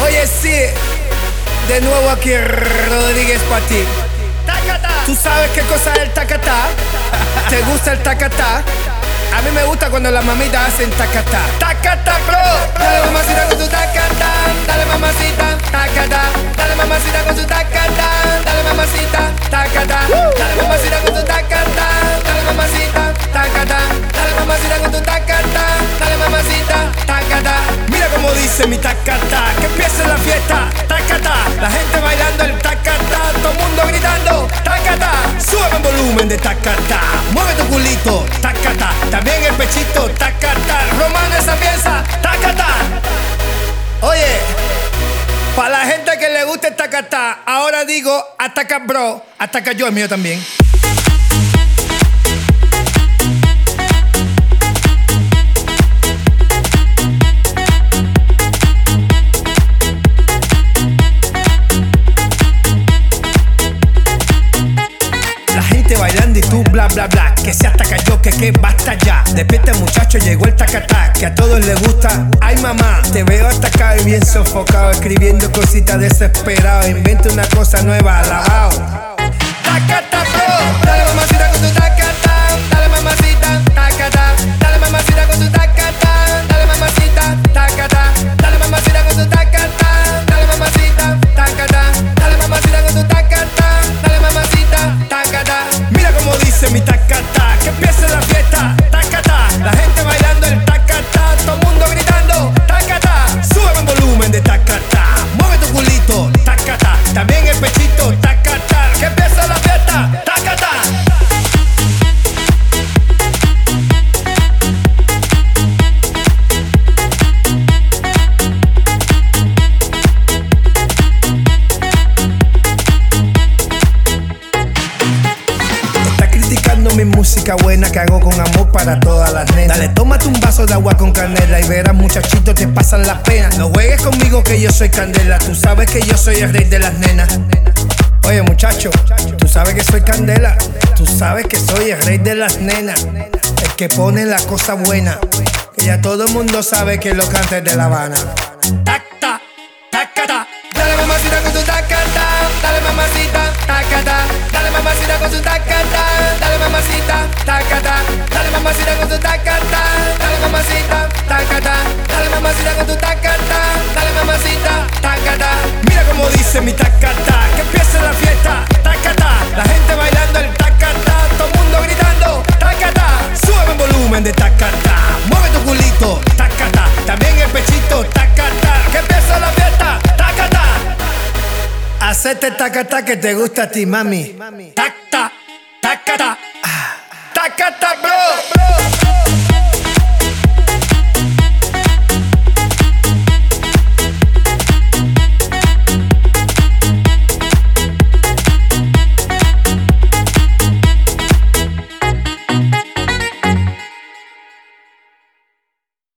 Oye, sí, de nuevo aquí Rodríguez para ti. ¿Tú sabes qué cosa es el tacatá? ¿Te gusta el tacatá? A mí me gusta cuando las mamitas hacen tacatá. Tacatá, bro. Dale mamacita con tu tacatá. Dale mamacita, tacatá. Dale mamacita con tu tacatá. Dale mamacita, tacatá. Dale mamacita con tu tacatá. Dale mamacita, tacatá. Dale mamacita con tu tacatá. Dale mamacita, tacatá. Mira cómo dice mi tacatá. Que empiece la fiesta, tacatá. La gente bailando el tacatá. Todo el mundo gritando, tacatá. Sube el volumen de tacatá. Mueve tu culito, tacatá. También el pechito, tacatá. Romano esa pieza, tacatá. Oye, para la gente que le gusta el tacatá, ahora digo, ataca bro, ataca yo, el mío también. Bailando y tú bla bla bla, que se ataca yo, que basta ya. Despierta muchacho, llegó el tacatá, que a todos les gusta. Ay mamá, te veo atacado y bien sofocado, escribiendo cositas desesperado. Inventa una cosa nueva, alabao. Tacatá bro, dale mamacita con tu tacatá. Dale mamacita, tacatá. Dale mamacita con tu tacatá. Dale mamacita, tacatá. Dale mamacita con tu tacatá. Dale mamacita, tacatá. Dale mamacita con tu tacatá. Dale mamacita, tacatá. Mira cómo dice mi tacatá, que empiece la fiesta, tacatá. La gente bailando el tacatá, todo el mundo gritando, tacatá. Sube el volumen de tacatá, mueve tu culito, tacatá. También el pechito, tacatá. Que empiece la fiesta, tacatá. Mi música buena que hago con amor para todas las nenas. Dale, tómate un vaso de agua con canela y verás muchachito te pasan las penas. No juegues conmigo que yo soy candela. Tú sabes que yo soy el rey de las nenas. Oye muchacho, tú sabes que soy candela. Tú sabes que soy el rey de las nenas. El que pone la cosa buena, que ya todo el mundo sabe que lo canta es de La Habana. Tacta, tacata. Dale mamacita con tu tacata. Dale mamacita, tacata. Dale mamacita con tu tacata. Dale mamacita, tacata. Dale mamacita con tu tacata. Dale mamacita, tacata. Dale mamacita con tu tacata. Dale mamacita, tacata. Mira cómo dice mi tacata, que empiece la fiesta, tacata. La gente bailando el tacata, todo el mundo gritando, tacata. Sube el volumen de tacata, mueve tu culito, tacata. También el pechito, tacata. Que empiece la fiesta, tacata. Hacete tacata que te gusta a ti, mami. Tacta, tacata.